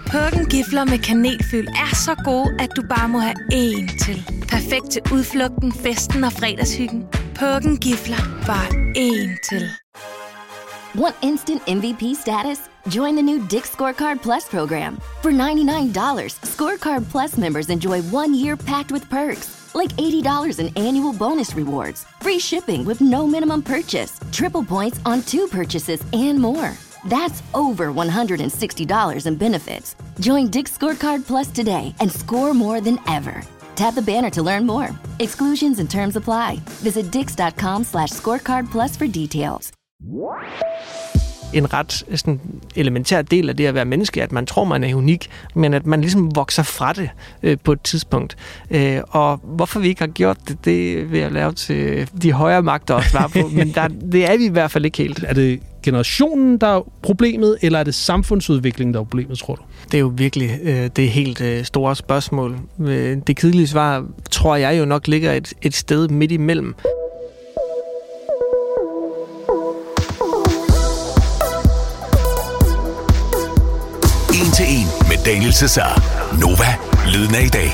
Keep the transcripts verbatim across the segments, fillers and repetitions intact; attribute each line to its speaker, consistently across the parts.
Speaker 1: Purken gifler med kanelfyld er så gode, at du bare må have én til. Perfekt til udflugten, festen og fredagshyggen. Purken gifler, bare én til.
Speaker 2: Want instant M V P status? Join the new Dick's Scorecard Plus program. For ninety-nine dollars, Scorecard Plus members enjoy one year packed with perks, like eighty dollars in annual bonus rewards, free shipping with no minimum purchase, triple points on two purchases, and more. That's over one hundred sixty dollars in benefits. Join Dick's Scorecard Plus today and score more than ever. Tap the banner to learn more. Exclusions and terms apply. Visit dix.com slash scorecard plus for details.
Speaker 3: En ret sådan, elementær del af det at være menneske, at man tror, man er unik, men at man ligesom vokser fra det øh, på et tidspunkt. Øh, og hvorfor vi ikke har gjort det, det vil jeg lave til de højere magter at svare på, men der, det er vi i hvert fald ikke helt.
Speaker 4: Er det generationen, der er problemet, eller er det samfundsudviklingen, der er problemet, tror du?
Speaker 3: Det er jo virkelig øh, det helt øh, store spørgsmål. Øh, det kedelige svar, tror jeg jo nok ligger et, et sted midt imellem.
Speaker 5: En til en med Daniel Cesar. Nova, lyden af i dag.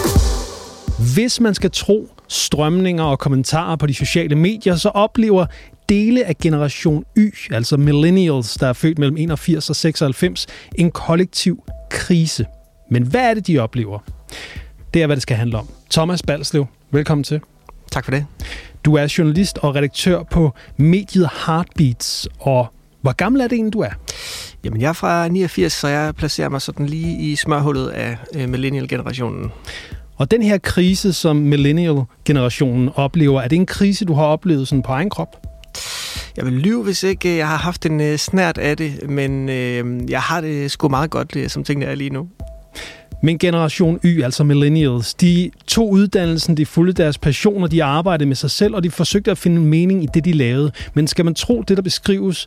Speaker 4: Hvis man skal tro strømninger og kommentarer på de sociale medier, så oplever dele af generation Y, altså millennials, der er født mellem enogfirs og seksoghalvfems, en kollektiv krise. Men hvad er det, de oplever? Det er, hvad det skal handle om. Thomas Balslev, velkommen til.
Speaker 3: Tak for det.
Speaker 4: Du er journalist og redaktør på mediet Heartbeats, og hvor gammel er det egentlig, du er?
Speaker 3: Jamen, jeg er fra niogfirs, så jeg placerer mig sådan lige i smørhullet af øh, millennial-generationen.
Speaker 4: Og den her krise, som millennial-generationen oplever, er det en krise, du har oplevet sådan på egen krop?
Speaker 3: Jeg vil lyve, hvis ikke jeg har haft en øh, snert af det, men øh, jeg har det sgu meget godt, øh, som tingene er lige nu.
Speaker 4: Men generation Y, altså millennials, de tog uddannelsen, de fulgte deres passioner, de arbejdede med sig selv, og de forsøgte at finde en mening i det, de lavede. Men skal man tro det, der beskrives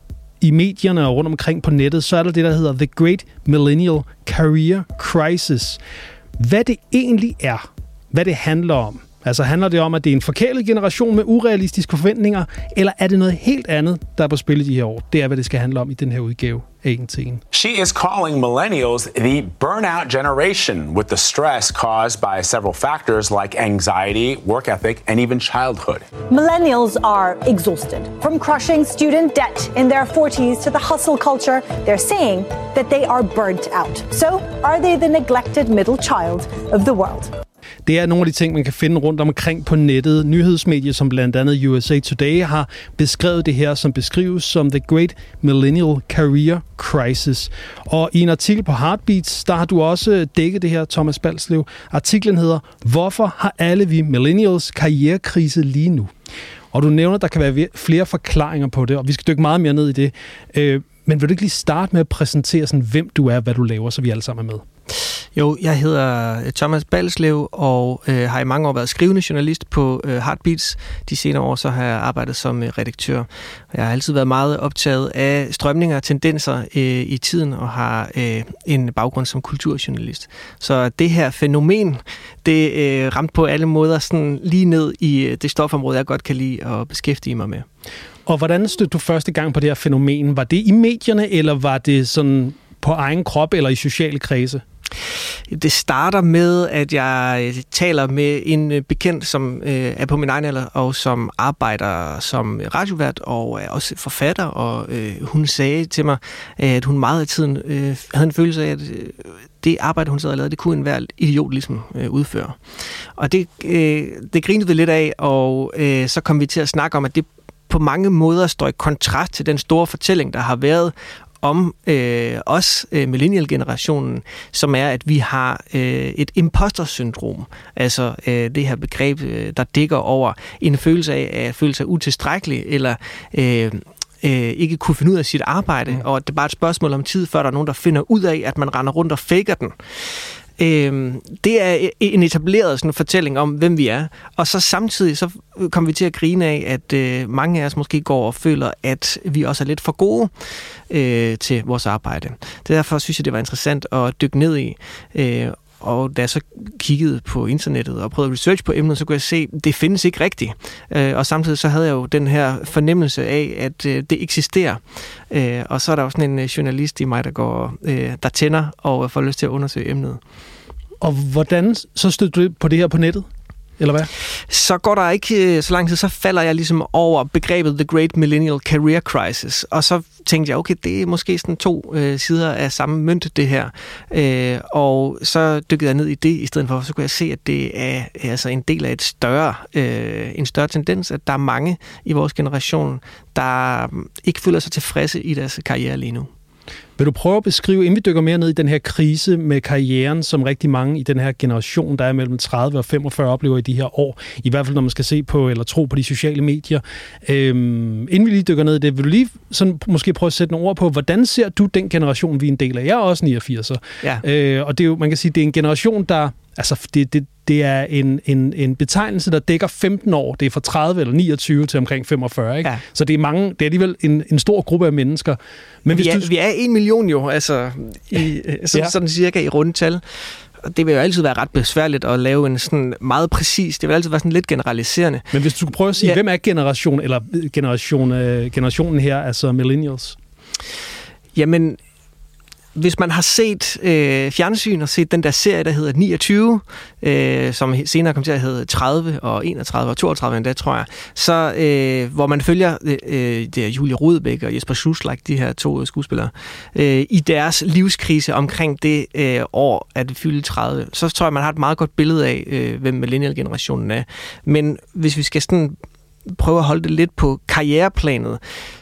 Speaker 4: i medierne og rundt omkring på nettet, så er der det, der hedder The Great Millennial Career Crisis. Hvad det egentlig er, hvad det handler om. Altså handler det om, at det er en forkælet generation med urealistiske forventninger, eller er det noget helt andet, der er på spil i de her år? Det er, hvad det skal handle om i den her udgave af En til en.
Speaker 6: She is calling millennials the burnout generation with the stress caused by several factors like anxiety, work ethic, and even childhood.
Speaker 7: Millennials are exhausted. From crushing student debt in their forties to the hustle culture, they're saying that they are burnt out. So, are they the neglected middle child of the world?
Speaker 4: Det er nogle af de ting, man kan finde rundt omkring på nettet. Nyhedsmedier som blandt andet U S A Today har beskrevet det her, som beskrives som The Great Millennial Career Crisis. Og i en artikel på Heartbeats, der har du også dækket det her, Thomas Balslev. Artiklen hedder, hvorfor har alle vi millennials karrierekrise lige nu? Og du nævner, at der kan være flere forklaringer på det, og vi skal dykke meget mere ned i det. Men vil du ikke lige starte med at præsentere, sådan, hvem du er, hvad du laver, så vi alle sammen er med?
Speaker 3: Jo, jeg hedder Thomas Balslev og øh, har i mange år været skrivende journalist på øh, Heartbeats. De senere år så har jeg arbejdet som øh, redaktør. Jeg har altid været meget optaget af strømninger og tendenser øh, i tiden og har øh, en baggrund som kulturjournalist. Så det her fænomen, det øh, ramte på alle måder sådan lige ned i øh, det stofområde, jeg godt kan lide at beskæftige mig med.
Speaker 4: Og hvordan stødte du første gang på det her fænomen? Var det i medierne, eller var det sådan på egen krop eller i sociale kredse?
Speaker 3: Det starter med, at jeg taler med en bekendt, som øh, er på min egen alder, og som arbejder som radiovært og er også forfatter, og øh, hun sagde til mig, at hun meget af tiden øh, havde en følelse af, at øh, det arbejde, hun sad og lavede, det kunne enhver idiot ligesom øh, udføre. Og det, øh, det grinede vi lidt af, og øh, så kom vi til at snakke om, at det på mange måder står i kontrast til den store fortælling, der har været om øh, os, øh, millennial-generationen, som er, at vi har øh, et imposter-syndrom. Altså øh, det her begreb, øh, der dækker over en følelse af at føle sig utilstrækkelig, eller øh, øh, ikke kunne finde ud af sit arbejde, mm. og det er bare et spørgsmål om tid, før der er nogen, der finder ud af, at man render rundt og faker den. Øh, det er en etableret sådan, fortælling om, hvem vi er. Og så samtidig så kommer vi til at grine af, at øh, mange af os måske går og føler, at vi også er lidt for gode øh, til vores arbejde. Derfor synes jeg, det var interessant at dykke ned i. Øh, og da jeg så kiggede på internettet og prøvede research på emnet, så kunne jeg se, at det findes ikke rigtigt. Øh, og samtidig så havde jeg jo den her fornemmelse af, at øh, det eksisterer. Øh, og så er der jo sådan en journalist i mig, der går, øh, der tænder og får lyst til at undersøge emnet.
Speaker 4: Og hvordan så stødte du på det her på nettet? Eller hvad?
Speaker 3: Så går der ikke så lang tid, så falder jeg ligesom over begrebet The Great Millennial Career Crisis. Og så tænkte jeg, okay, det er måske sådan to øh, sider af samme mønt, det her. Øh, og så dykkede jeg ned i det i stedet for, så kunne jeg se, at det er altså en del af et større, øh, en større tendens, at der er mange i vores generation, der ikke føler sig tilfredse i deres karriere lige nu.
Speaker 4: Vil du prøve at beskrive, inden vi dykker mere ned i den her krise med karrieren, som rigtig mange i den her generation, der er mellem tredive og femogfyrre, oplever i de her år, i hvert fald når man skal se på eller tro på de sociale medier. Øhm, inden vi lige dykker ned i det, vil du lige sådan måske prøve at sætte nogle ord på, hvordan ser du den generation, vi er en del af? Jeg er også niogfirs'er.
Speaker 3: Ja.
Speaker 4: Øh, og det er jo, man kan sige, det er en generation, der, altså det, det, det er en, en, en betegnelse, der dækker femten år. Det er fra tredive eller niogtyve til omkring femogfyrre, ikke?
Speaker 3: Ja.
Speaker 4: Så det er mange, det er alligevel en, en stor gruppe af mennesker. Men
Speaker 3: vi,
Speaker 4: hvis
Speaker 3: er,
Speaker 4: du...
Speaker 3: vi er en million jo, altså i, sådan,
Speaker 4: ja. sådan
Speaker 3: cirka i rundtal. Det vil jo altid være ret besværligt at lave en sådan meget præcis, det vil altid være sådan lidt generaliserende.
Speaker 4: Men hvis du skulle prøve at sige, ja. hvem er generation, eller generation, øh, generationen her, altså millennials?
Speaker 3: Jamen, hvis man har set øh, fjernsyn og set den der serie, der hedder niogtyve, øh, som senere kom til at hedde tredive og enogtredive og toogtredive endda, tror jeg, så øh, hvor man følger øh, det er Julie Rudbæk og Jesper Suslak, de her to skuespillere, øh, i deres livskrise omkring det øh, år at fylde tredive, så tror jeg, man har et meget godt billede af, øh, hvem millennial-generationen er. Men hvis vi skal sådan prøve at holde det lidt på karriereplanet,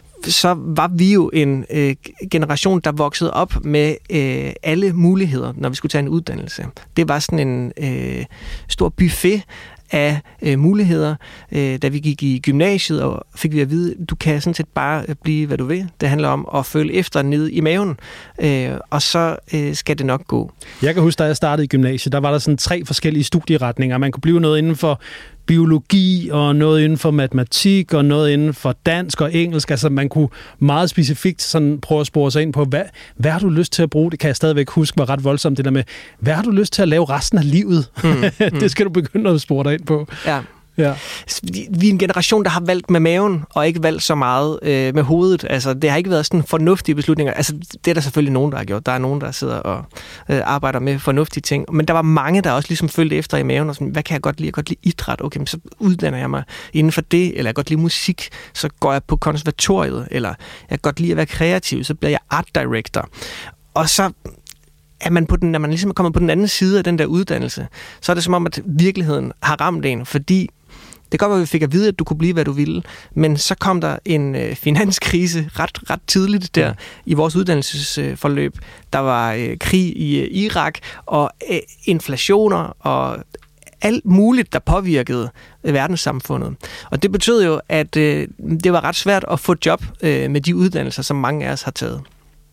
Speaker 3: så var vi jo en øh, generation, der voksede op med øh, alle muligheder, når vi skulle tage en uddannelse. Det var sådan en øh, stor buffet af øh, muligheder. Øh, da vi gik i gymnasiet, og fik vi at vide, du kan sådan set bare blive, hvad du vil. Det handler om at følge efter nede i maven, øh, og så øh, skal det nok gå.
Speaker 4: Jeg kan huske, da jeg startede i gymnasiet, der var der sådan tre forskellige studieretninger. Man kunne blive noget inden for biologi, og noget inden for matematik, og noget inden for dansk og engelsk. Altså man kunne meget specifikt sådan prøve at spore sig ind på, hvad, hvad har du lyst til at bruge? Det kan jeg stadigvæk huske var ret voldsomt, det der med, hvad har du lyst til at lave resten af livet? Mm, mm. Det skal du begynde at spore dig ind på.
Speaker 3: Ja.
Speaker 4: Ja.
Speaker 3: Vi er en generation, der har valgt med maven, og ikke valgt så meget øh, med hovedet. Altså, det har ikke været sådan fornuftige beslutninger. Altså, det er der selvfølgelig nogen, der har gjort. Der er nogen, der sidder og øh, arbejder med fornuftige ting. Men der var mange, der også ligesom følte efter i maven, og sådan, hvad kan jeg godt lide? Jeg kan godt lide idræt. Okay, men så uddanner jeg mig inden for det, eller jeg kan godt lide musik, så går jeg på konservatoriet, eller jeg kan godt lide at være kreativ, så bliver jeg art director. Og så er man på den, når man ligesom er kommet på den anden side af den der uddannelse, så er det som om, at virkeligheden har ramt en, fordi det kan godt være, at vi fik at vide, at du kunne blive, hvad du ville, men så kom der en øh, finanskrise ret, ret tidligt der i vores uddannelsesforløb. Der var øh, krig i øh, Irak, og øh, inflationer, og alt muligt, der påvirkede øh, verdenssamfundet. Og det betød jo, at øh, det var ret svært at få job øh, med de uddannelser, som mange af os har taget.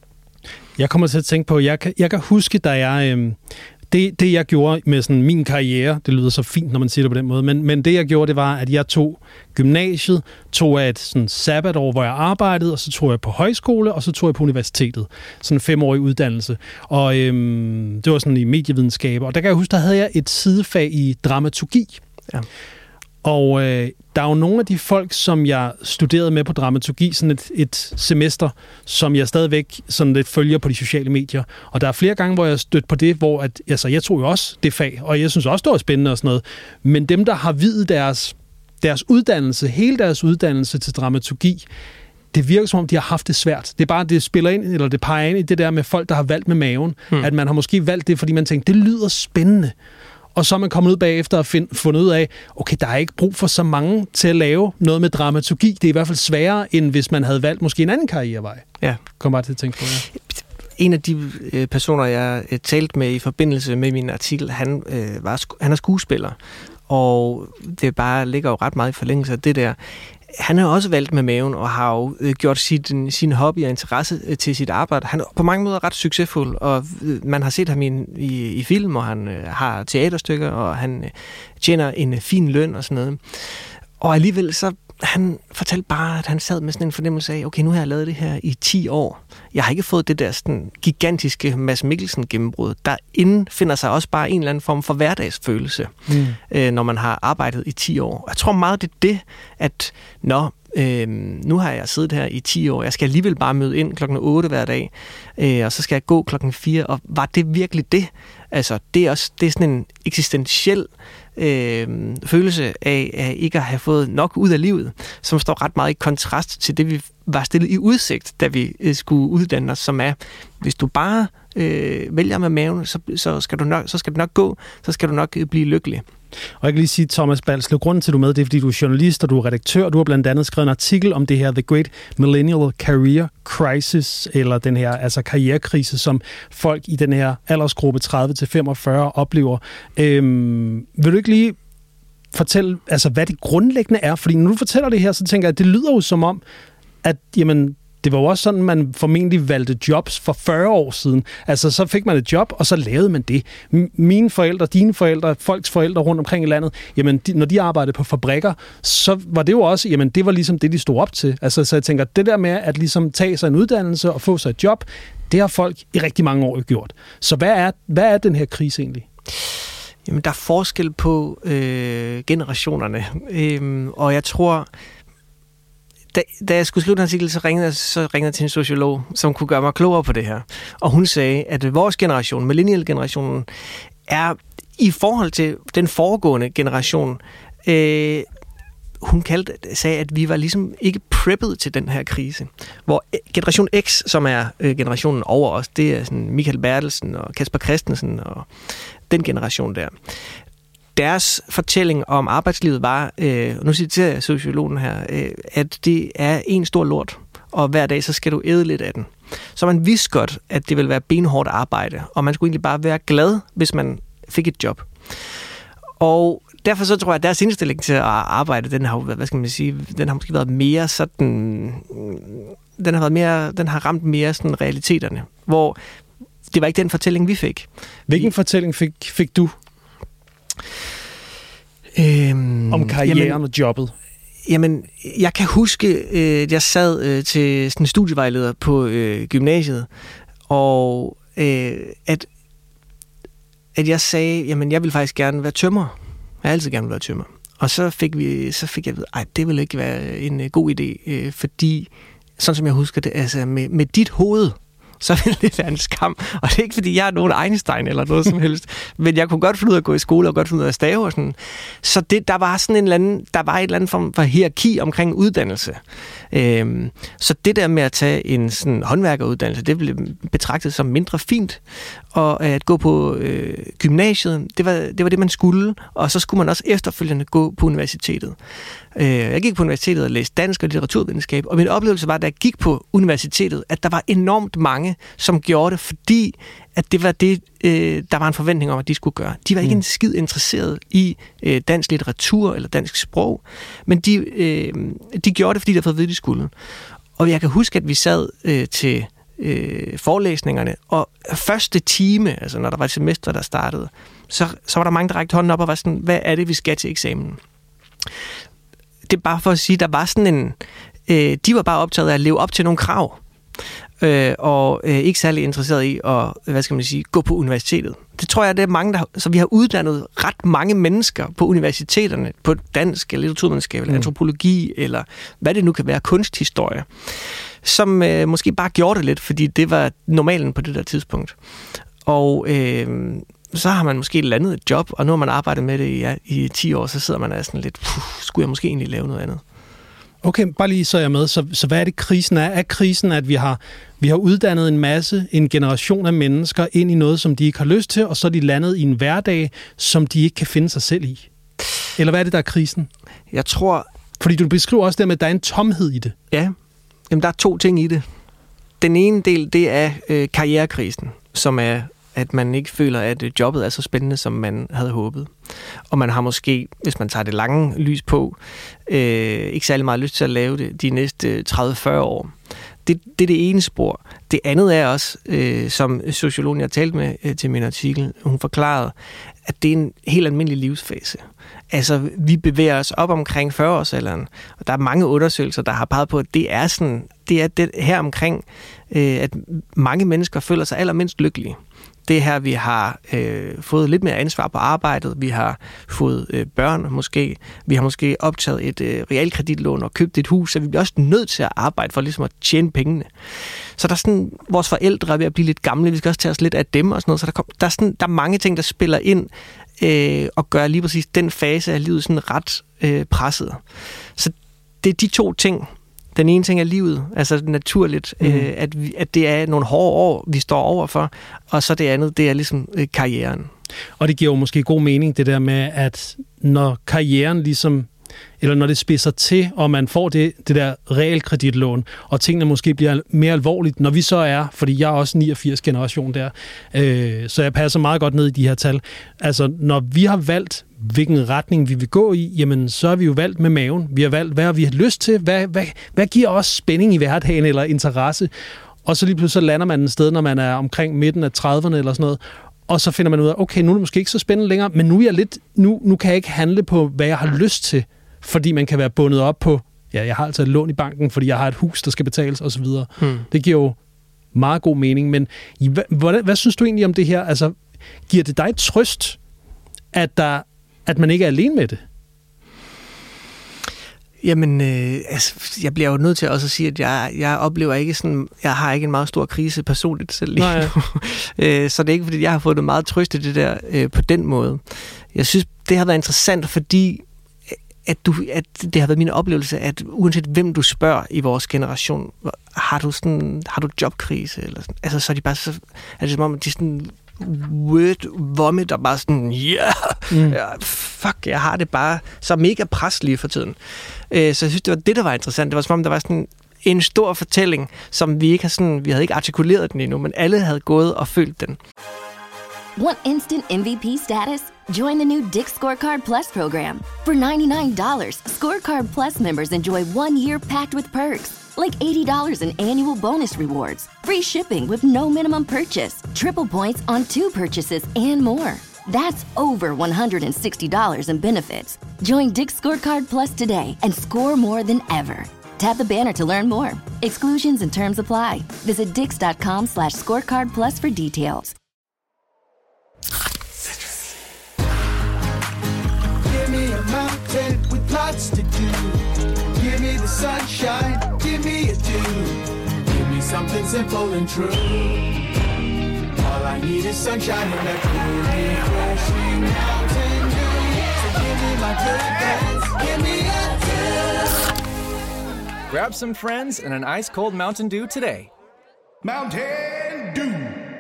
Speaker 4: Jeg kommer til at tænke på, jeg kan, jeg kan huske, da jeg... Øh, Det, det, jeg gjorde med sådan min karriere, det lyder så fint, når man siger det på den måde, men, men det, jeg gjorde, det var, at jeg tog gymnasiet, tog jeg et sådan sabbatår, hvor jeg arbejdede, og så tog jeg på højskole, og så tog jeg på universitetet. Sådan en femårig uddannelse. Og øhm, det var sådan i medievidenskab. Og der kan jeg huske, der havde jeg et sidefag i dramaturgi. Ja. Og øh, der er jo nogle af de folk, som jeg studerede med på dramaturgi, sådan et, et semester, som jeg stadigvæk sådan lidt følger på de sociale medier. Og der er flere gange, hvor jeg stødt på det, hvor at, altså, jeg tog jo også det fag, og jeg synes også, det var spændende og sådan noget. Men dem, der har videt deres, deres uddannelse, hele deres uddannelse til dramaturgi, det virker som om, de har haft det svært. Det er bare, det spiller ind, eller det peger ind i det der med folk, der har valgt med maven. Hmm. At man har måske valgt det, fordi man tænkte, det lyder spændende. Og så er man kommet ud bagefter og find, fundet ud af, okay, der er ikke brug for så mange til at lave noget med dramaturgi. Det er i hvert fald sværere, end hvis man havde valgt måske en anden karrierevej.
Speaker 3: Ja.
Speaker 4: Kom bare til at tænke på det. Ja.
Speaker 3: En af de øh, personer, jeg øh, talte med i forbindelse med min artikel, han, øh, var, han er skuespiller. Og det bare ligger jo ret meget i forlængelse af det der. Han har også valgt med maven og har jo gjort sit, sin hobby og interesse til sit arbejde. Han er på mange måder ret succesfuld, og man har set ham i, i, i film, og han har teaterstykker, og han tjener en fin løn og sådan noget. Og alligevel så han fortalte bare, at han sad med sådan en fornemmelse af, okay, nu har jeg lavet det her i ti år. Jeg har ikke fået det der sådan gigantiske Mads Mikkelsen gennembrud. Der indfinder sig også bare en eller anden form for hverdagsfølelse, mm. øh, når man har arbejdet i ti år. Jeg tror meget, det er det, at når øh, nu har jeg siddet her i ti år, jeg skal alligevel bare møde ind klokken otte hver dag, øh, og så skal jeg gå klokken fire, og var det virkelig det? Altså, det er også det er sådan en eksistentiel øh, følelse af at ikke at have fået nok ud af livet, som står ret meget i kontrast til det, vi var stillet i udsigt, da vi øh, skulle uddanne os, som er, hvis du bare øh, vælger med maven, så, så, skal du nok, så skal det nok gå, så skal du nok øh, blive lykkelig.
Speaker 4: Og jeg kan lige sige, Thomas Balslev, grunden til, at du er med, det er, fordi du er journalist, og du er redaktør. Du har blandt andet skrevet en artikel om det her The Great Millennial Career Crisis, eller den her altså karrierekrise, som folk i den her aldersgruppe tredive til femogfyrre oplever. Øhm, vil du ikke lige fortælle, altså, hvad det grundlæggende er? Fordi når du fortæller det her, så tænker jeg, at det lyder jo som om, at jamen, det var jo også sådan, man formentlig valgte jobs for fyrre år siden. Altså, så fik man et job, og så lavede man det. M- mine forældre, dine forældre, folks forældre rundt omkring i landet, jamen, de, når de arbejdede på fabrikker, så var det jo også, jamen, det var ligesom det, de stod op til. Altså, så jeg tænker, det der med at ligesom tage sig en uddannelse og få sig et job, det har folk i rigtig mange år gjort. Så hvad er, hvad er den her krise egentlig?
Speaker 3: Jamen, der er forskel på øh, generationerne, øhm, og jeg tror... Da, da jeg skulle skrive den artikel, så ringede jeg, så ringede jeg til en sociolog, som kunne gøre mig klogere på det her. Og hun sagde, at vores generation, millennial-generationen, er i forhold til den foregående generation, øh, hun kaldte, sagde, at vi var ligesom ikke preppet til den her krise. Hvor generation X, som er øh, generationen over os, det er sådan Michael Bertelsen og Kasper Christensen og den generation der. Deres fortælling om arbejdslivet var, øh, nu citerer jeg sociologen her, øh, at det er en stor lort, og hver dag så skal du æde lidt af den. Så man vidste godt, at det ville være benhårdt arbejde, og man skulle egentlig bare være glad, hvis man fik et job. Og derfor så tror jeg, at deres indstilling til at arbejde, den har, hvad skal man sige, den har måske været mere sådan, den har været mere, den har ramt mere sådan realiteterne, hvor det var ikke den fortælling, vi fik.
Speaker 4: Hvilken vi, fortælling fik, fik du?
Speaker 3: Øhm,
Speaker 4: om karrieren jamen, og jobbet?
Speaker 3: Jamen, jeg kan huske, øh, jeg sad øh, til sådan en studievejleder på øh, gymnasiet, og øh, at, at jeg sagde, jamen, jeg vil faktisk gerne være tømrer. Jeg har altid gerne være tømrer. Og så fik, vi, så fik jeg at vide, ej, det ville ikke være en øh, god idé, øh, fordi, sådan som jeg husker det, altså med, med dit hoved, så ville det være en skam. Og det er ikke, fordi jeg er nogen Einstein eller noget som helst, men jeg kunne godt finde ud af at gå i skole og godt finde ud af at stave og sådan. Så det, der var sådan en eller anden, der var et eller andet form for hierarki omkring uddannelse. Øhm, så det der med at tage en sådan håndværkeruddannelse, det blev betragtet som mindre fint. Og at gå på øh, gymnasiet, det var, det var det, man skulle. Og så skulle man også efterfølgende gå på universitetet. Øh, jeg gik på universitetet og læste dansk og litteraturvidenskab, og min oplevelse var, da jeg gik på universitetet, at der var enormt mange, som gjorde det, fordi at det var det, øh, der var en forventning om, at de skulle gøre. De var ikke mm. en skid interesseret i øh, dansk litteratur eller dansk sprog, men de, øh, de gjorde det, fordi de havde fået at vide, de skulle. Og jeg kan huske, at vi sad øh, til øh, forelæsningerne, og første time, altså når der var et semester, der startede, så, så var der mange, der rækte hånden op og var sådan, hvad er det, vi skal til eksamen? Det er bare for at sige, der var sådan en... Øh, de var bare optaget af at leve op til nogle krav, øh, og øh, ikke særlig interesseret i at, hvad skal man sige, gå på universitetet. Det tror jeg, det er mange, der... Så vi har uddannet ret mange mennesker på universiteterne, på dansk, eller litteraturvidenskab, eller mm. antropologi, eller hvad det nu kan være, kunsthistorie, som øh, måske bare gjorde det lidt, fordi det var normalen på det der tidspunkt. Og... Øh, så har man måske landet et job, og nu har man arbejdet med det i, ja, i ti år, så sidder man altså sådan lidt, puh, skulle jeg måske egentlig lave noget andet?
Speaker 4: Okay, bare lige så er jeg med. Så, så hvad er det, krisen er? Er krisen, at vi har, vi har uddannet en masse, en generation af mennesker ind i noget, som de ikke har lyst til, og så er de landet i en hverdag, som de ikke kan finde sig selv i? Eller hvad er det, der er krisen?
Speaker 3: Jeg tror...
Speaker 4: Fordi du beskriver også det med, at der er en tomhed i det.
Speaker 3: Ja, jamen der er to ting i det. Den ene del, det er øh, karrierekrisen, som er... at man ikke føler, at jobbet er så spændende, som man havde håbet. Og man har måske, hvis man tager det lange lys på, øh, ikke særlig meget lyst til at lave det de næste tredive til fyrre år. det, det er det ene spor. Det andet er også, øh, som sociologen, jeg talte med øh, til min artikel, hun forklarede, at det er en helt almindelig livsfase. Altså, vi bevæger os op omkring fyrre-årsalderen, og der er mange undersøgelser, der har peget på, at det er sådan, det er det her omkring, øh, at mange mennesker føler sig allermindst lykkelige. Det her, vi har øh, fået lidt mere ansvar på arbejdet, vi har fået øh, børn måske, vi har måske optaget et øh, realkreditlån og købt et hus, så vi bliver også nødt til at arbejde for ligesom at tjene pengene. Så der er sådan, vores forældre er ved at blive lidt gamle, vi skal også tage os lidt af dem og sådan noget, så der, kom, der, er, sådan, der er mange ting, der spiller ind øh, og gør lige præcis den fase af livet sådan ret øh, presset. Så det er de to ting. Den ene ting er livet, altså naturligt, mm. øh, at, vi, at det er nogle hårde år, vi står overfor, og så det andet, det er ligesom øh, karrieren.
Speaker 4: Og det giver jo måske god mening, det der med, at når karrieren ligesom, eller når det spidser til, og man får det, det der realkreditlån, og tingene måske bliver mere alvorligt, når vi så er, fordi jeg er også niogfirs generation der, øh, så jeg passer meget godt ned i de her tal. Altså, når vi har valgt, hvilken retning vi vil gå i, jamen, så har vi jo valgt med maven. Vi har valgt, hvad vi har lyst til, hvad, hvad, hvad giver os spænding i hverdagen eller interesse, og så lige pludselig lander man et sted, når man er omkring midten af trediverne eller sådan noget, og så finder man ud af, okay, nu er det måske ikke så spændende længere, men nu er jeg lidt, nu, nu kan jeg ikke handle på, hvad jeg har lyst til, fordi man kan være bundet op på, ja, jeg har altså et lån i banken, fordi jeg har et hus, der skal betales osv. Hmm. Det giver jo meget god mening, men hvad, hvad, hvad synes du egentlig om det her? Altså, giver det dig trøst, at, der, at man ikke er alene med det?
Speaker 3: Jamen, øh, altså, jeg bliver jo nødt til også at sige, at jeg, jeg oplever ikke sådan, jeg har ikke en meget stor krise personligt selv lige nu. øh, så det er ikke, fordi jeg har fået det meget trøst i det der øh, på den måde. Jeg synes, det har været interessant, fordi at, du, at det har været min oplevelse, at uanset hvem du spørger i vores generation, har du sådan, har du jobkrise eller sådan, altså så er de bare så, er det som om de sådan word vomit og bare sådan, yeah, mm. fuck, jeg har det bare så mega pres lige for tiden. Så jeg synes, det var det, der var interessant. Det var som om, der var sådan en stor fortælling, som vi ikke har sådan, vi havde ikke artikuleret den endnu, men alle havde gået og følt den.
Speaker 2: Want instant M V P status? Join the new Dick's Scorecard Plus program. For ninety-nine dollars, Scorecard Plus members enjoy one year packed with perks, like eighty dollars in annual bonus rewards, free shipping with no minimum purchase, triple points on two purchases, and more. That's over one hundred sixty dollars in benefits. Join Dick's Scorecard Plus today and score more than ever. Tap the banner to learn more. Exclusions and terms apply. Visit dix.com slash scorecard plus for details.
Speaker 8: Give me a mountain with lots to do. Give me the sunshine, give me a dew. Give me something simple and true. All I need is sunshine and that cool, refreshing mountain dew. So give me my good friends, give me a dew.
Speaker 9: Grab some friends and an ice-cold Mountain Dew today.
Speaker 8: Mountain Dew.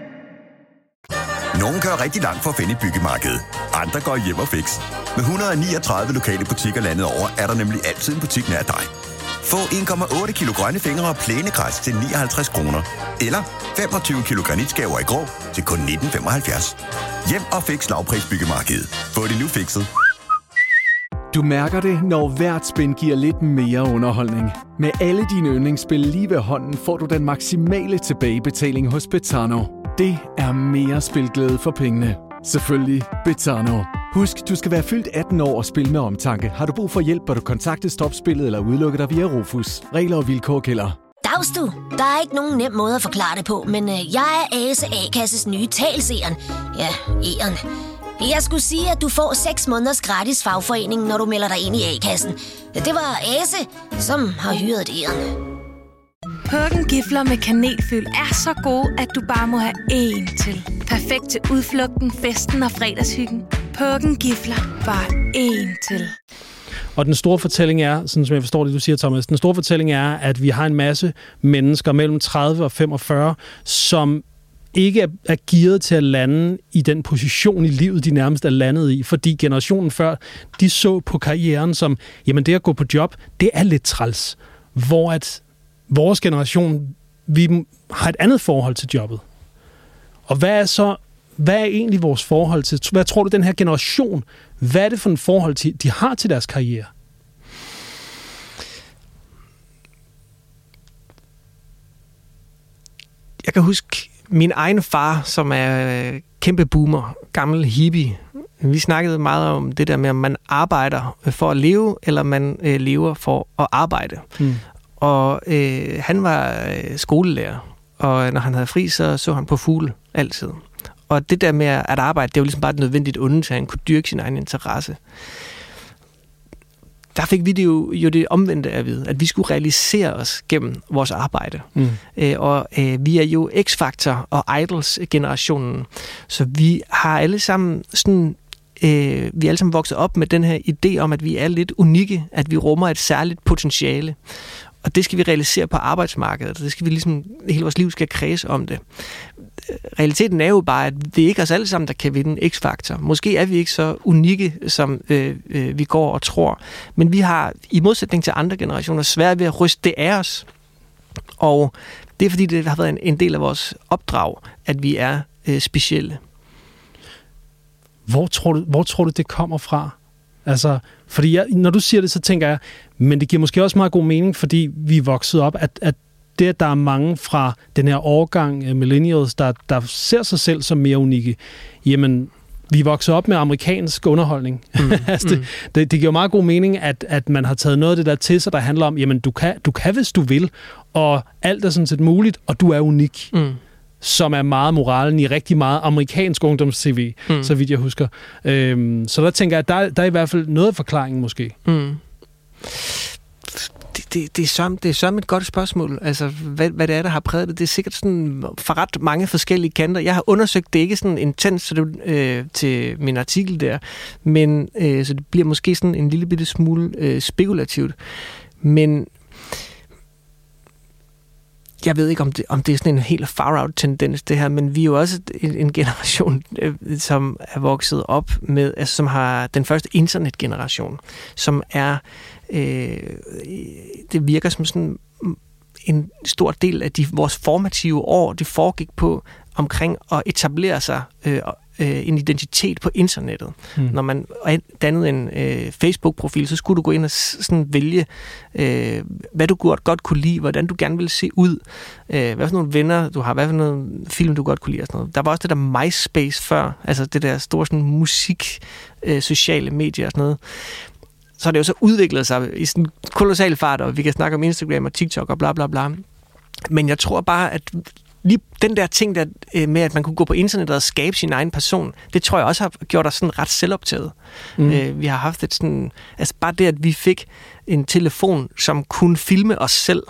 Speaker 10: Nogle kører rigtig langt for at finde et byggemarked. Andre går hjem og fix. Med et hundrede og niogtredive lokale butikker landet over, er der nemlig altid en butik nær dig. Få en komma otte kilo grønne fingre og plænegræs til nioghalvtreds kroner. Eller femogtyve kilo granitskaver i grå til kun nitten femoghalvfjerds. Hjem og fix lavpris byggemarkedet. Få det nu fikset.
Speaker 11: Du mærker det, når hvert spil giver lidt mere underholdning. Med alle dine yndlingsspil lige ved hånden, får du den maksimale tilbagebetaling hos Betano. Det er mere spilglæde for pengene. Selvfølgelig Betano. Husk, du skal være fyldt atten år og spille med omtanke. Har du brug for hjælp, bør du kontakte Stopspillet eller udelukke dig via Rufus. Regler og vilkår gælder.
Speaker 12: Dags du. Der er ikke nogen nem måde at forklare det på, men øh, jeg er Ase A-kasses nye talseren. Ja, E'eren. Jeg skulle sige, at du får seks måneders gratis fagforening, når du melder dig ind i A-kassen. Det var Ase, som har hyret E'eren.
Speaker 1: Pågen Gifler med kanelfyld er så gode, at du bare må have én til. Perfekt til udflugten, festen og fredagshyggen. Pågen Gifler, bare én til.
Speaker 4: Og den store fortælling er, sådan som jeg forstår det, du siger, Thomas, den store fortælling er, at vi har en masse mennesker mellem tredive og femogfyrre, som ikke er, er gearet til at lande i den position i livet, de nærmest er landet i, fordi generationen før, de så på karrieren som, jamen det at gå på job, det er lidt træls. Hvor at vores generation, vi har et andet forhold til jobbet. Og hvad er så, hvad er egentlig vores forhold til, hvad tror du den her generation, hvad er det for en forhold, til, de har til deres karriere?
Speaker 3: kan huske min egen far, som er kæmpe boomer, gammel hippie. Vi snakkede meget om det der med, om man arbejder for at leve, eller man øh, lever for at arbejde. Mm. Og øh, han var skolelærer, og når han havde fri, så så han på fugle altid. Og det der med at arbejde, det var ligesom bare et nødvendigt onde, så han kunne dyrke sin egen interesse. Der fik vi det jo, jo det omvendte at vide, at vi skulle realisere os gennem vores arbejde. Mm. Øh, og øh, vi er jo X-Factor og Idols-generationen, så vi har alle sammen sådan, øh, vi er alle sammen vokset op med den her idé om, at vi er lidt unikke, at vi rummer et særligt potentiale. Og det skal vi realisere på arbejdsmarkedet, og det skal vi ligesom, hele vores liv skal kredse om det. Realiteten er jo bare, at det er ikke os alle sammen, der kan vinde X-Factor. Måske er vi ikke så unikke, som øh, øh, vi går og tror, men vi har, i modsætning til andre generationer, svært ved at ryste det af os. Og det er fordi, det har været en, en del af vores opdrag, at vi er øh, specielle.
Speaker 4: Hvor tror du, hvor tror du, det kommer fra? Altså, fordi jeg, når du siger det, så tænker jeg, men det giver måske også meget god mening, fordi vi er vokset op, at, at det, at der er mange fra den her årgang millennials, der, der ser sig selv som mere unikke, jamen, vi er vokset op med amerikansk underholdning. Mm. altså, det, det, det giver meget god mening, at, at man har taget noget af det der til sig, der handler om, jamen, du kan, du kan hvis du vil, og alt er sådan set muligt, og du er unik. Mm. Som er meget moralen i rigtig meget amerikansk ungdoms-T V, mm. så vidt jeg husker. Øhm, så der tænker jeg, at der, der er i hvert fald noget af forklaringen måske. Mm.
Speaker 3: Det, det, det, er som, det er som et godt spørgsmål. Altså, hvad, hvad det er, der har præget det. Det er sikkert sådan fra ret mange forskellige kanter. Jeg har undersøgt det ikke sådan intens så det, øh, til min artikel der, men øh, så det bliver måske sådan en lille bitte smule øh, spekulativt. Men jeg ved ikke, om det, om det er sådan en helt far-out-tendens, det her, men vi er jo også en, en generation, øh, som er vokset op med, altså som har den første internetgeneration, som er, øh, det virker som sådan en stor del af de, vores formative år, det foregik på omkring at etablere sig øh, en identitet på internettet. Mm. Når man dannede en øh, Facebook-profil, så skulle du gå ind og sådan vælge, øh, hvad du godt, godt kunne lide, hvordan du gerne ville se ud, øh, hvad for nogle venner du har, hvad for nogle film du godt kunne lide og sådan noget. Der var også det der MySpace før, altså det der store sådan, musik, øh, sociale medier og sådan noget. Så har det jo så udviklet sig i sådan kolossal fart, og vi kan snakke om Instagram og TikTok og bla bla bla. Men jeg tror bare, at lige den der ting der, med, at man kunne gå på internettet og skabe sin egen person, det tror jeg også har gjort os sådan ret selvoptaget. Mm. Øh, vi har haft et sådan, altså bare det, at vi fik en telefon, som kunne filme os selv,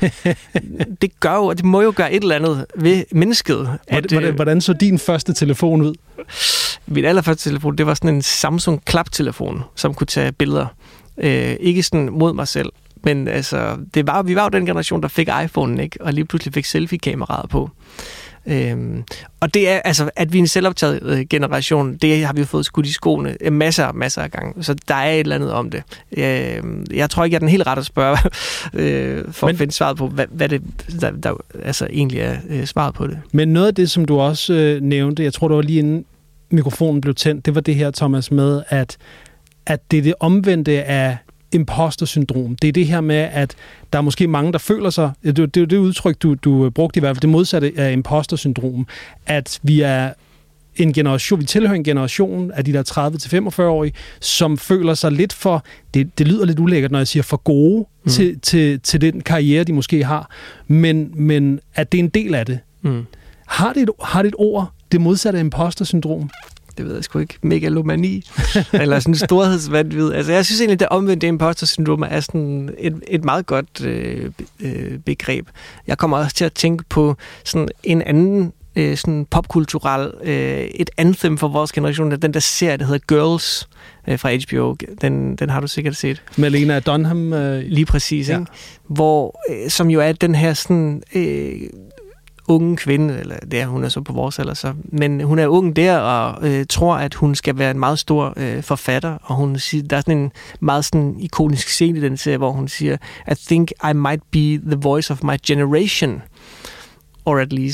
Speaker 3: det gør jo, det må jo gøre et eller andet ved mennesket.
Speaker 4: At, hvordan, hvordan så din første telefon ud?
Speaker 3: Min allerførste telefon, det var sådan en Samsung klaptelefon, som kunne tage billeder. Øh, ikke sådan mod mig selv. Men altså, det var, vi var jo den generation, der fik iPhone'en, ikke? Og lige pludselig fik selfie-kameraet på. Øhm, og det er, altså, at vi er en selvoptaget øh, generation, det har vi jo fået skudt i skoene øh, masser masser af gange. Så der er et eller andet om det. Øh, jeg tror ikke, jeg er den helt ret at spørge, øh, for men, at finde svaret på, hvad, hvad det der, der altså, egentlig er øh, svaret på det.
Speaker 4: Men noget af det, som du også øh, nævnte, jeg tror, det var lige inden mikrofonen blev tændt, det var det her, Thomas, med, at, at det er det omvendte af imposter-syndrom. Det er det her med, at der er måske mange, der føler sig, det er det, det udtryk, du, du brugte i hvert fald, det modsatte af imposter-syndrom, at vi er en generation, vi tilhører en generation af de der tredive til femogfyrre-årige, som føler sig lidt for, det, det lyder lidt ulækkert, når jeg siger for gode mm. til, til, til den karriere, de måske har, men, men at det er en del af det. Mm. Har det et, har det et ord, det modsatte af imposter-syndrom?
Speaker 3: Det ved jeg sgu ikke, megalomani, eller sådan en storhedsvandvid. Altså, jeg synes egentlig, det omvendte imposter-syndrom er sådan et, et meget godt øh, øh, begreb. Jeg kommer også til at tænke på sådan en anden øh, sådan popkulturel, øh, et anthem for vores generation, den der serie, der hedder Girls øh, fra H B O. Den, den har du sikkert set.
Speaker 4: Med Lena Dunham. Øh...
Speaker 3: Lige præcis, ja. Ikke? Hvor, øh, som jo er den her sådan... Øh, unge kvinde, eller det er, hun er så på vores alder, så, men hun er ung der, og øh, tror, at hun skal være en meget stor øh, forfatter, og hun siger, der er sådan en meget sådan ikonisk scene i den serie, hvor hun siger, I think I might be the voice of my generation, or at least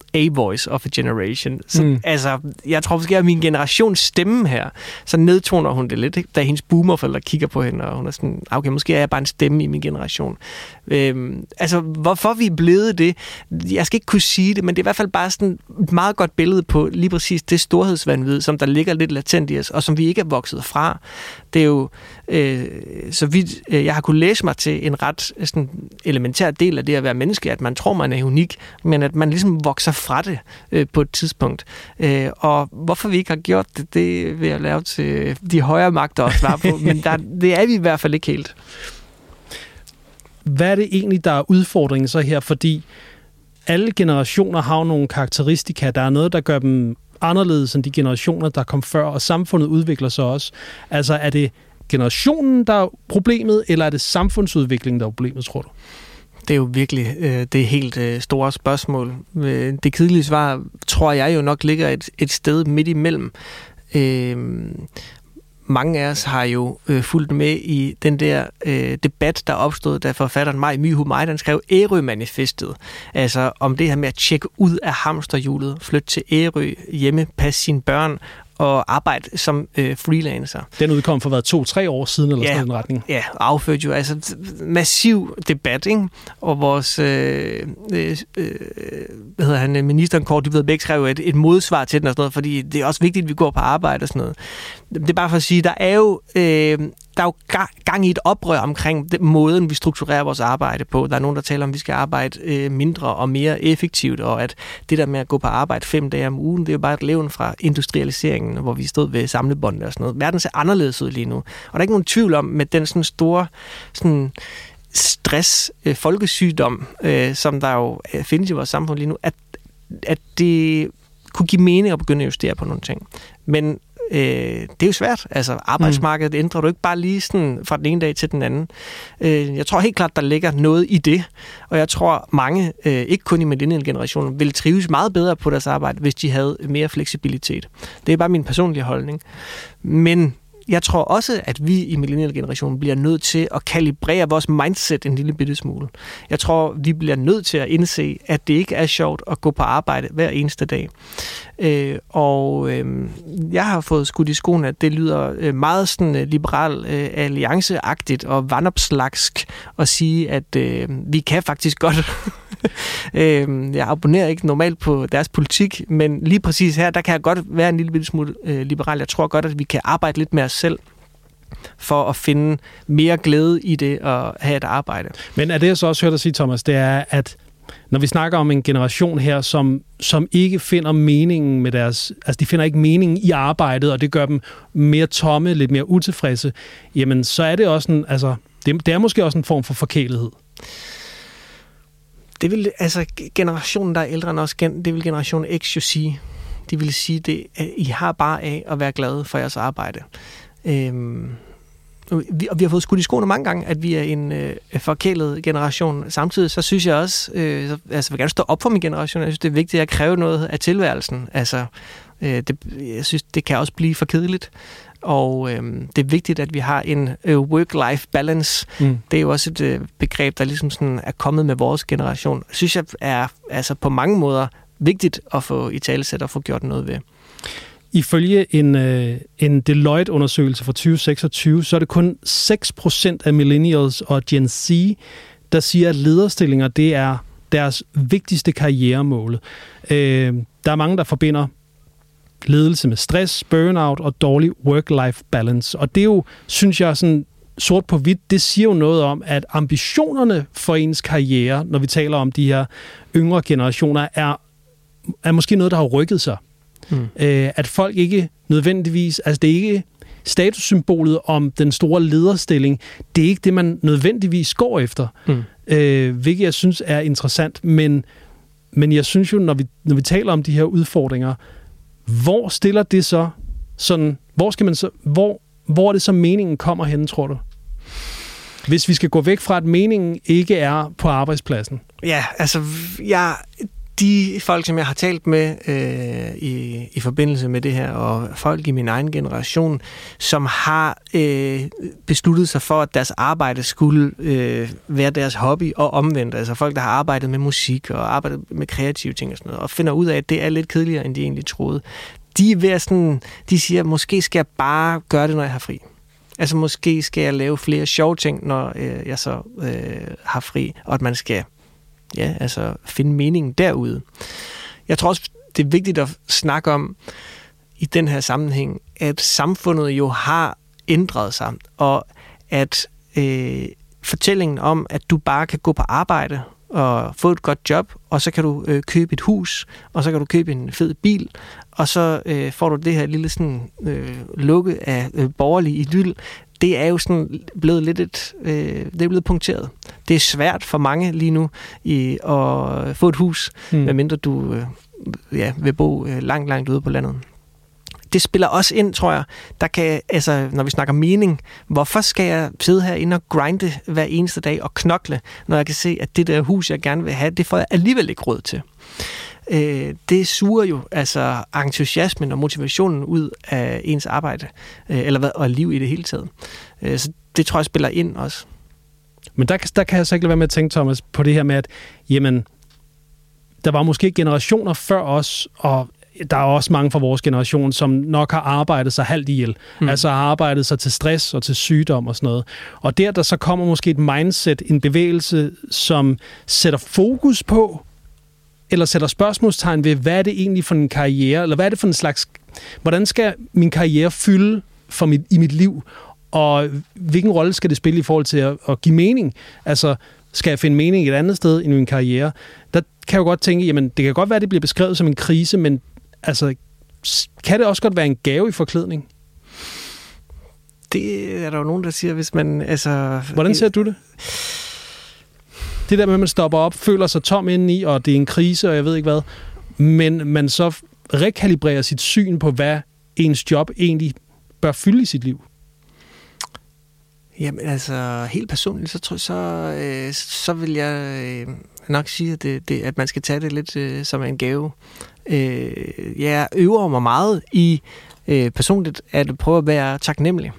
Speaker 3: a voice of a generation. Så,
Speaker 4: Mm.
Speaker 3: altså, jeg tror måske, at min generations stemme her, så nedtoner hun det lidt, ikke? Da hendes boomerforældre kigger på hende, og hun er sådan, okay, måske er jeg bare en stemme i min generation. Øhm, altså, hvorfor vi er blevet det, jeg skal ikke kunne sige det, men det er i hvert fald bare sådan et meget godt billede på lige præcis det storhedsvanvid, som der ligger lidt latent i os, og som vi ikke er vokset fra. Det er jo, øh, så vidt øh, jeg har kunne læse mig til en ret sådan, elementær del af det at være menneske, at man tror, man er unik, men at man ligesom vokser fra det øh, på et tidspunkt. Øh, og hvorfor vi ikke har gjort det, det vil jeg lave til de højere magter at svare på, men der, det er vi i hvert fald ikke helt.
Speaker 4: Hvad er det egentlig, der er udfordringen så her? Fordi alle generationer har jo nogle karakteristika. Der er noget, der gør dem anderledes end de generationer, der kom før, og samfundet udvikler sig også. Altså, er det generationen, der er problemet, eller er det samfundsudviklingen, der er problemet, tror du?
Speaker 3: Det er jo virkelig øh, det helt øh, store spørgsmål. Øh, det kedelige svar, tror jeg jo nok ligger et, et sted midt imellem. Øh, mange af os har jo øh, fulgt med i den der øh, debat, der opstod, da forfatteren Maj My Humaydan skrev Ærø-manifestet. Altså om det her med at tjekke ud af hamsterhjulet, flytte til Ærø, hjemme, passe sine børn og arbejde som øh, freelancer.
Speaker 4: Den udkom for hvad, to-tre år siden, eller
Speaker 3: ja,
Speaker 4: sådan en retning?
Speaker 3: Ja, afførte jo altså massiv debat, ikke? Og vores øh, øh, hvad hedder han, ministeren Kåre Dybvad Bech skrev et, et modsvar til den og sådan noget, fordi det er også vigtigt, at vi går på arbejde og sådan noget. Det er bare for at sige, der er jo, øh, der er jo gang i et oprør omkring den måden, vi strukturerer vores arbejde på. Der er nogen, der taler om, at vi skal arbejde øh, mindre og mere effektivt, og at det der med at gå på arbejde fem dage om ugen, det er jo bare et levn fra industrialiseringen, hvor vi stod ved samlebåndet og sådan noget. Verden ser anderledes ud lige nu. Og der er ikke nogen tvivl om, med den sådan store sådan stress, øh, folkesygdom, øh, som der jo øh, findes i vores samfund lige nu, at, at det kunne give mening at begynde at justere på nogle ting. Men øh, det er jo svært. Altså, arbejdsmarkedet mm. ændrer du ikke bare lige sådan fra den ene dag til den anden. Øh, jeg tror helt klart, der ligger noget i det. Og jeg tror, mange, øh, ikke kun i millennial-generationen, ville trives meget bedre på deres arbejde, hvis de havde mere fleksibilitet. Det er bare min personlige holdning. Men jeg tror også, at vi i millennial-generationen bliver nødt til at kalibrere vores mindset en lille bitte smule. Jeg tror, vi bliver nødt til at indse, at det ikke er sjovt at gå på arbejde hver eneste dag. Øh, og øh, jeg har fået skudt i skoen, at det lyder øh, meget sådan øh, liberal øh, allianceagtigt og vandopslagsk at sige, at øh, vi kan faktisk godt. øh, jeg abonnerer ikke normalt på deres politik, men lige præcis her, der kan jeg godt være en lille bitte smule øh, liberal. Jeg tror godt, at vi kan arbejde lidt med os selv for at finde mere glæde i det at have et arbejde.
Speaker 4: Men er det, jeg så også hørt dig sige, Thomas, det er, at når vi snakker om en generation her, som, som ikke finder meningen med deres... Altså, de finder ikke meningen i arbejdet, og det gør dem mere tomme, lidt mere utilfredse, jamen, så er det også en... Altså, det, det er måske også en form for forkælethed.
Speaker 3: Det vil, altså, generationen, der er ældre end os, det vil generation X jo sige. De vil sige, det, at I har bare af at være glade for jeres arbejde. Øhm, vi, og vi har fået skudt i skoene mange gange, at vi er en øh, forkælet generation. Samtidig så synes jeg også, øh, altså jeg vil gerne stå op for min generation. Jeg synes, det er vigtigt at kræve noget af tilværelsen. Altså, øh, det, jeg synes, det kan også blive for kedeligt. Og øh, det er vigtigt, at vi har en øh, work-life balance. Mm. Det er jo også et øh, begreb, der ligesom sådan er kommet med vores generation. Jeg synes, jeg er altså på mange måder vigtigt at få i talesæt og få gjort noget ved.
Speaker 4: Ifølge en, øh, en Deloitte-undersøgelse fra tyve seksogtyve, så er det kun seks procent af millennials og Gen Z, der siger, at lederstillinger det er deres vigtigste karrieremål. Øh, der er mange, der forbinder ledelse med stress, burnout og dårlig work-life balance. Og det er jo, synes jeg, sådan sort på hvidt, det siger jo noget om, at ambitionerne for ens karriere, når vi taler om de her yngre generationer, er, er måske noget, der har rykket sig. Mm. Øh, at folk ikke nødvendigvis, altså det er ikke statussymbolet om den store lederstilling, det er ikke det, man nødvendigvis går efter, mm. øh, hvilket jeg synes er interessant, men, men jeg synes jo, når vi, når vi taler om de her udfordringer, hvor stiller det så sådan, hvor skal man så, hvor, hvor er det så meningen kommer hen, tror du? Hvis vi skal gå væk fra, at meningen ikke er på arbejdspladsen.
Speaker 3: Ja, altså, jeg... de folk, som jeg har talt med øh, i, i forbindelse med det her, og folk i min egen generation, som har øh, besluttet sig for, at deres arbejde skulle øh, være deres hobby og omvendt. Altså folk, der har arbejdet med musik og arbejdet med kreative ting og sådan noget, og finder ud af, at det er lidt kedeligere, end de egentlig troede. De er ved at sådan, de siger, måske skal jeg bare gøre det, når jeg har fri. Altså måske skal jeg lave flere sjove ting, når øh, jeg så øh, har fri, og at man skal ja, altså finde meningen derude. Jeg tror også, det er vigtigt at snakke om i den her sammenhæng, at samfundet jo har ændret sig, og at øh, fortællingen om, at du bare kan gå på arbejde og få et godt job, og så kan du øh, købe et hus, og så kan du købe en fed bil, og så øh, får du det her lille sådan, øh, lukke af øh, borgerlig idyl. Det er jo sådan blevet lidt et, øh, det er blevet punkteret. Det er svært for mange lige nu i at få et hus, mm. medmindre du øh, ja, vil bo øh, langt, langt ude på landet. Det spiller også ind, tror jeg. Der kan, altså, når vi snakker mening, hvorfor skal jeg sidde herinde og grinde hver eneste dag og knokle, når jeg kan se, at det der hus, jeg gerne vil have, det får jeg alligevel ikke råd til. Øh, det suger jo altså entusiasmen og motivationen ud af ens arbejde, øh, eller hvad, og liv i det hele taget. Øh, så det tror jeg spiller ind også.
Speaker 4: Men der, der kan jeg så ikke lade være med at tænke, Thomas, på det her med, at jamen, der var måske generationer før os, og der er også mange fra vores generation, som nok har arbejdet sig halvt ihjel. Mm. Altså har arbejdet sig til stress og til sygdom og sådan noget. Og der, der så kommer måske et mindset, en bevægelse, som sætter fokus på, eller sætter spørgsmålstegn ved, hvad er det egentlig for en karriere, eller hvad er det for en slags, hvordan skal min karriere fylde for mit, i mit liv, og hvilken rolle skal det spille i forhold til at, at give mening? Altså, skal jeg finde mening et andet sted i min karriere? Der kan jeg jo godt tænke, jamen, det kan godt være, at det bliver beskrevet som en krise, men altså, kan det også godt være en gave i forklædning?
Speaker 3: Det er der jo nogen, der siger, hvis man, altså...
Speaker 4: Hvordan ser du det? Det der med, at man stopper op, føler sig tom indeni, og det er en krise, og jeg ved ikke hvad, men man så rekalibrerer sit syn på, hvad ens job egentlig bør fylde i sit liv.
Speaker 3: Jamen altså, helt personligt, så, tror, så, øh, så vil jeg øh, nok sige, at, det, det, at man skal tage det lidt øh, som en gave. Øh, jeg øver mig meget i øh, personligt at prøve at være taknemmelig.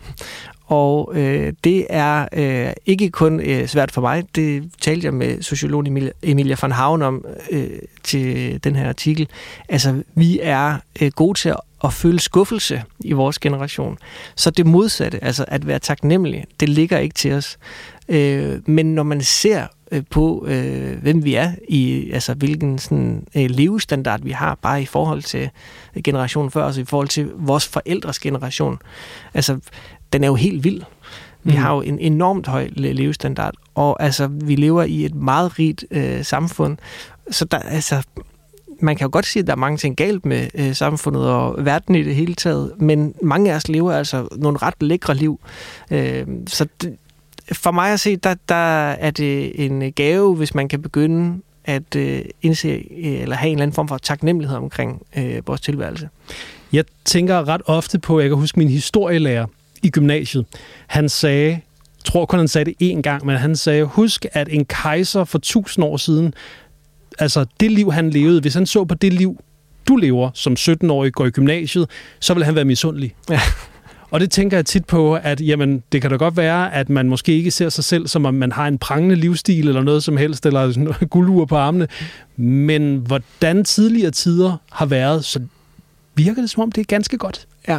Speaker 3: Og øh, det er øh, ikke kun øh, svært for mig. Det talte jeg med sociologen Emilia, Emilia von Hauen om øh, til den her artikel. Altså, vi er øh, gode til at, at føle skuffelse i vores generation. Så det modsatte, altså at være taknemmelig, det ligger ikke til os. Øh, men når man ser øh, på, øh, hvem vi er, i, altså hvilken sådan, øh, levestandard vi har, bare i forhold til generationen før os, i forhold til vores forældres generation, altså den er jo helt vild. Vi mm. har jo en enormt høj levestandard, og altså, vi lever i et meget rigt øh, samfund. Så der, altså, man kan jo godt sige, at der er mange ting galt med øh, samfundet og verden i det hele taget, men mange af os lever altså nogle ret lækre liv. Øh, så det, for mig at se, der, der er det en gave, hvis man kan begynde at øh, indse eller have en eller anden form for taknemmelighed omkring øh, vores tilværelse.
Speaker 4: Jeg tænker ret ofte på, jeg kan huske min historielærer i gymnasiet. Han sagde, jeg tror kun han sagde det én gang, men han sagde, husk, at en kejser for tusind år siden, altså det liv, han levede, hvis han så på det liv, du lever som sytten-årig, går i gymnasiet, så vil han være misundelig. Ja. Og det tænker jeg tit på, at jamen, det kan da godt være, at man måske ikke ser sig selv, som om man har en prangende livsstil eller noget som helst, eller sådan guldur på armene. Men hvordan tidligere tider har været, så virker det som om, det er ganske godt.
Speaker 3: Ja.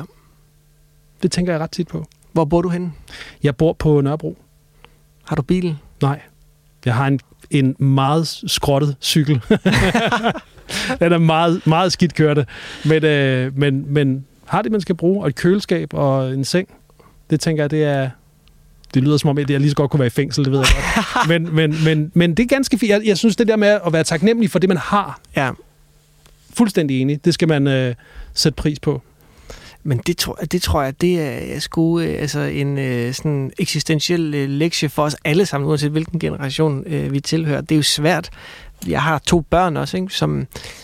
Speaker 4: Det tænker jeg ret tit på.
Speaker 3: Hvor bor du henne?
Speaker 4: Jeg bor på Nørrebro.
Speaker 3: Har du bil?
Speaker 4: Nej. Jeg har en, en meget skrottet cykel. Den er meget, meget skidt kørte. Men, øh, men, men har det, man skal bruge, og et køleskab og en seng, det tænker jeg, det er... Det lyder som om, at jeg lige så godt kunne være i fængsel, det ved jeg godt. Men, men, men, men det er ganske fint. Jeg, jeg synes, det der med at være taknemmelig for det, man har,
Speaker 3: ja.
Speaker 4: Fuldstændig enig. Det skal man øh, sætte pris på.
Speaker 3: Men det tror, det tror jeg, det er sgu altså en sådan eksistentiel lektie for os alle sammen, uanset hvilken generation øh, vi tilhører. Det er jo svært. Jeg har to børn også, ikke, som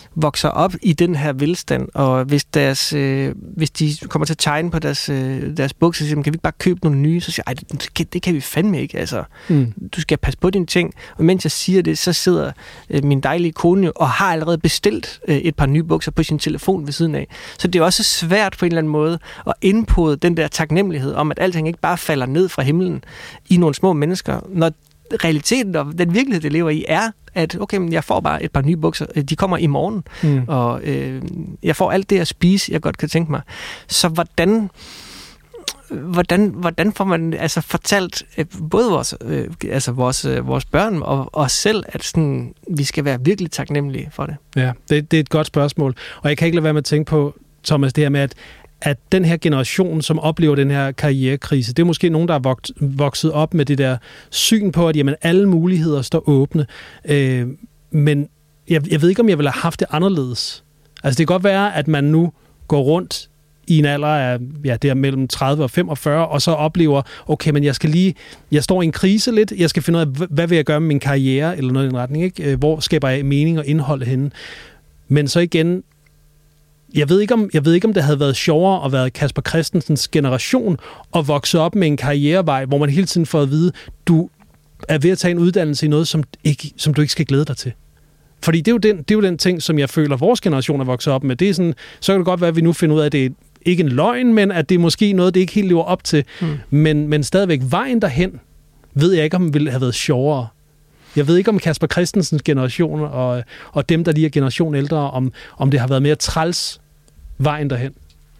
Speaker 3: vokser op i den her velstand, og hvis, deres, øh, hvis de kommer til at tegne på deres, øh, deres bukser, så siger de, kan vi ikke bare købe nogle nye? Så siger jeg, det kan, det kan vi fandme ikke. Altså, mm. Du skal passe på dine ting. Og mens jeg siger det, så sidder øh, min dejlige kone og har allerede bestilt øh, et par nye bukser på sin telefon ved siden af. Så det er også svært på en eller anden måde at indpode den der taknemmelighed om, at alting ikke bare falder ned fra himlen i nogle små mennesker, når realiteten og den virkelighed, det lever i, er, at okay, men jeg får bare et par nye bukser. De kommer i morgen, mm. og øh, jeg får alt det at spise, jeg godt kan tænke mig. Så hvordan, hvordan, hvordan får man altså fortalt øh, både vores, øh, altså vores, øh, vores børn og os selv, at sådan, vi skal være virkelig taknemmelige for det?
Speaker 4: Ja, det, det er et godt spørgsmål. Og jeg kan ikke lade være med at tænke på, Thomas, det her med, at at den her generation, som oplever den her karrierekrise, det er måske nogen, der er vokset op med det der syn på, at jamen, alle muligheder står åbne. Øh, men jeg, jeg ved ikke, om jeg ville have haft det anderledes. Altså, det kan godt være, at man nu går rundt i en alder af, ja, det er mellem tredive og femogfyrre, og så oplever, okay, men jeg skal lige, jeg står i en krise lidt, jeg skal finde ud af, hvad vil jeg gøre med min karriere, eller noget i den retning, ikke? Hvor skaber jeg mening og indhold henne? Men så igen, Jeg ved, ikke om, jeg ved ikke, om det havde været sjovere at være Kasper Christensens generation og vokse op med en karrierevej, hvor man hele tiden får at vide, du er ved at tage en uddannelse i noget, som, ikke, som du ikke skal glæde dig til. Fordi det er, jo den, det er jo den ting, som jeg føler, vores generation er vokset op med. Det er sådan, så kan det godt være, at vi nu finder ud af, at det er ikke en løgn, men at det er måske noget, det ikke helt lever op til. Mm. Men, men stadigvæk vejen derhen, ved jeg ikke, om det ville have været sjovere. Jeg ved ikke, om Kasper Christensens generation og, og dem, der lige er generation ældre, om, om det har været mere træls vejen derhen.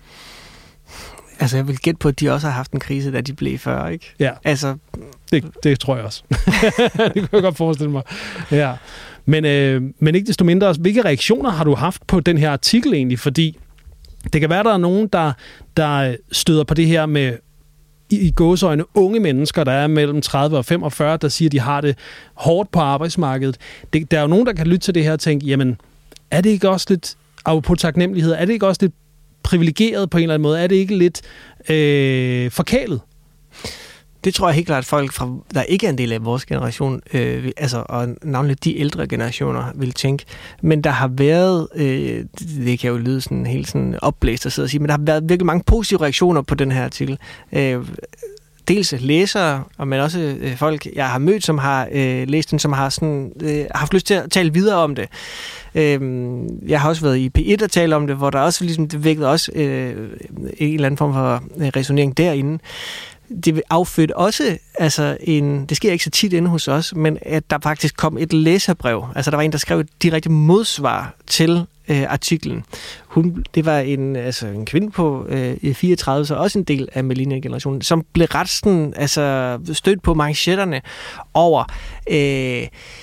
Speaker 3: Altså, jeg vil gætte på, at de også har haft en krise, da de blev fyrre, ikke?
Speaker 4: Ja,
Speaker 3: altså,
Speaker 4: det, det tror jeg også. Det kan jeg godt forestille mig. Ja. Men, øh, men ikke desto mindre, hvilke reaktioner har du haft på den her artikel egentlig? Fordi det kan være, der er nogen, der, der støder på det her med i gåseøjne unge mennesker, der er mellem tredive og femogfyrre, der siger, at de har det hårdt på arbejdsmarkedet. Det, der er jo nogen, der kan lytte til det her og tænke, jamen, er det ikke også lidt af på taknemmelighed? Er det ikke også lidt privilegeret på en eller anden måde? Er det ikke lidt øh, forkælet?
Speaker 3: Det tror jeg helt klart, at folk, fra, der ikke er en del af vores generation, øh, altså, og navnlig de ældre generationer, vil tænke. Men der har været, øh, det kan jo lyde sådan helt sådan opblæst at sidde og sige, men der har været virkelig mange positive reaktioner på den her artikel. Øh, dels læsere, men også øh, folk, jeg har mødt, som har øh, læst den, som har sådan, øh, haft lyst til at tale videre om det. Øh, jeg har også været i P et og tale om det, hvor der også ligesom, det vækkede også øh, en eller anden form for øh, resonering derinde. Det affødte også, altså en, det sker ikke så tit inde hos os, men at der faktisk kom et læserbrev. Altså der var en, der skrev et direkte modsvar til øh, artiklen. Hun, det var en, altså en kvinde på øh, fireogtredive, så også en del af millennial-generationen, som blev ret sådan, altså stødt på manchetterne over, øh,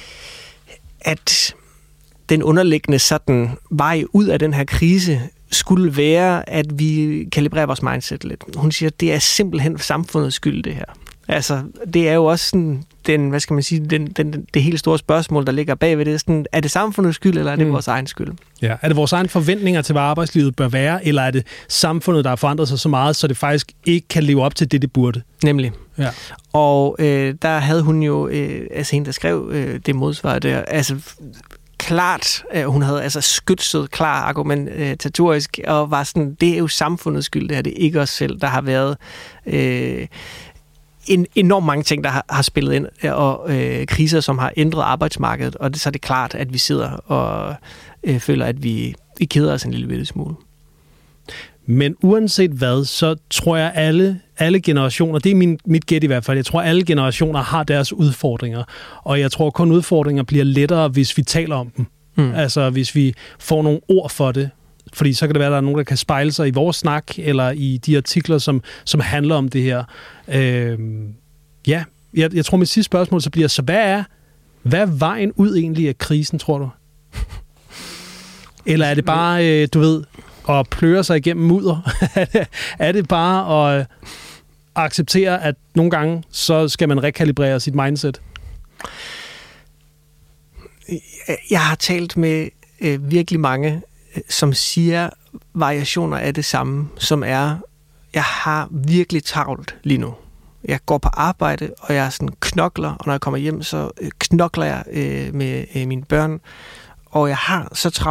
Speaker 3: at den underliggende sådan vej ud af den her krise skulle være, at vi kalibrerer vores mindset lidt. Hun siger, at det er simpelthen samfundets skyld, det her. Altså, det er jo også sådan, den, hvad skal man sige, den, den, det helt store spørgsmål, der ligger bagved det. Sådan, er det samfundets skyld, eller er det mm. vores egen skyld?
Speaker 4: Ja, er det vores egne forventninger til, hvad arbejdslivet bør være, eller er det samfundet, der har forandret sig så meget, så det faktisk ikke kan leve op til det, det burde?
Speaker 3: Nemlig.
Speaker 4: Ja.
Speaker 3: Og øh, der havde hun jo, øh, altså en, der skrev øh, det modsvar der, altså klart, øh, hun havde altså skytset klar argumentatorisk, og var sådan, det er jo samfundets skyld, det her, det er ikke os selv, der har været øh, en, enormt mange ting, der har, har spillet ind, og øh, kriser, som har ændret arbejdsmarkedet, og det, så er det klart, at vi sidder og øh, føler, at vi, vi keder os en lille bitte smule.
Speaker 4: Men uanset hvad, så tror jeg, alle, alle generationer, det er min, mit gæt i hvert fald, jeg tror, alle generationer har deres udfordringer, og jeg tror kun udfordringer bliver lettere, hvis vi taler om dem. Mm. Altså hvis vi får nogle ord for det, fordi så kan det være, at der er nogen, der kan spejle sig i vores snak, eller i de artikler, som, som handler om det her. Øh, ja, jeg, jeg tror, mit sidste spørgsmål så bliver, så hvad er, hvad er vejen ud egentlig af krisen, tror du? Eller er det bare, øh, du ved, at pløre sig igennem mudder? Er det bare at acceptere, at nogle gange, så skal man rekalibrere sit mindset?
Speaker 3: Jeg har talt med øh, virkelig mange, som siger variationer af det samme, som er, jeg har virkelig travlt lige nu. Jeg går på arbejde, og jeg sådan knokler, og når jeg kommer hjem, så knokler jeg øh, med øh, mine børn, og jeg har så travlt,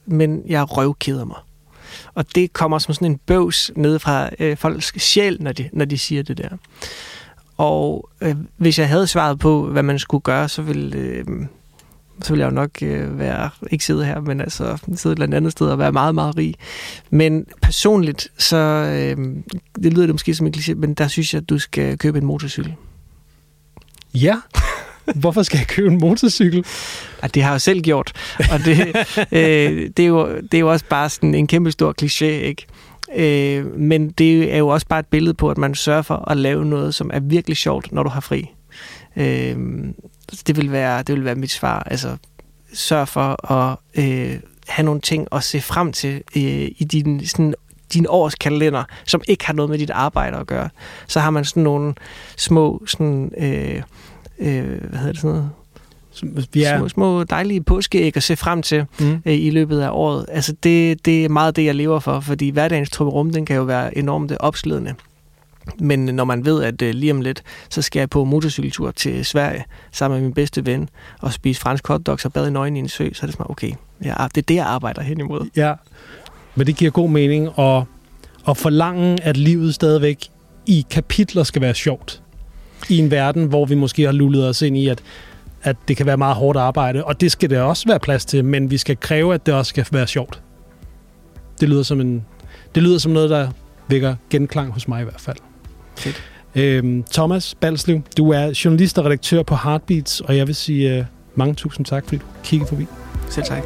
Speaker 3: men jeg røvkeder mig. Og det kommer som sådan en bøvs ned fra øh, folks sjæl, når de, når de siger det der. Og øh, hvis jeg havde svaret på, hvad man skulle gøre, så ville, øh, så ville jeg jo nok øh, være, ikke sidde her, men altså sidde et eller andet sted og være meget, meget rig. Men personligt, så øh, det lyder det måske som en kliché, men der synes jeg, at du skal købe en motorcykel.
Speaker 4: Ja. Hvorfor skal jeg købe en motorcykel?
Speaker 3: Ja, det har jeg jo selv gjort. Og det, øh, det, er jo, det er jo også bare sådan en kæmpe stor kliché, ikke? Øh, men det er jo også bare et billede på, at man sørger for at lave noget, som er virkelig sjovt, når du har fri. Øh, det, vil være, det vil være mit svar. Altså, sørg for at øh, have nogle ting at se frem til øh, i din, sådan, din årskalender, som ikke har noget med dit arbejde at gøre. Så har man sådan nogle små... Sådan, øh, øh, hvad hedder det sådan noget? Ja. Små, små dejlige påskeæg at se frem til mm. øh, i løbet af året. Altså det, det er meget det, jeg lever for, fordi hverdagens trupperum, den kan jo være enormt opslidende. Men når man ved, at øh, lige om lidt, så skal jeg på motorcykeltur til Sverige sammen med min bedste ven og spise fransk hotdogs og bade i nøgen i en sø, så er det sådan, okay, ja, det er det, jeg arbejder hen imod.
Speaker 4: Ja, men det giver god mening at, at forlange, at livet stadigvæk i kapitler skal være sjovt. I en verden, hvor vi måske har lullet os ind i, at at det kan være meget hårdt arbejde, og det skal der også være plads til, men vi skal kræve, at det også skal være sjovt. Det lyder som, en, det lyder som noget, der vækker genklang hos mig i hvert fald.
Speaker 3: Fedt.
Speaker 4: Øhm, Thomas Balslev, du er journalist og redaktør på Heartbeats, og jeg vil sige uh, mange tusind tak, fordi du kiggede forbi.
Speaker 3: Selv tak.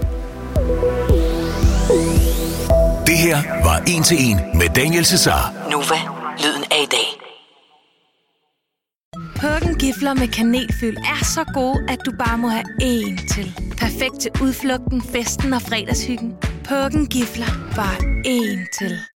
Speaker 5: Det her var En til En med Daniel Cesar.
Speaker 13: Nova, lyden af i dag.
Speaker 1: Puggen Gifler med kanelfyld er så gode, at du bare må have én til. Perfekt til udflugten, festen og fredagshyggen. Puggen Gifler, bare én til.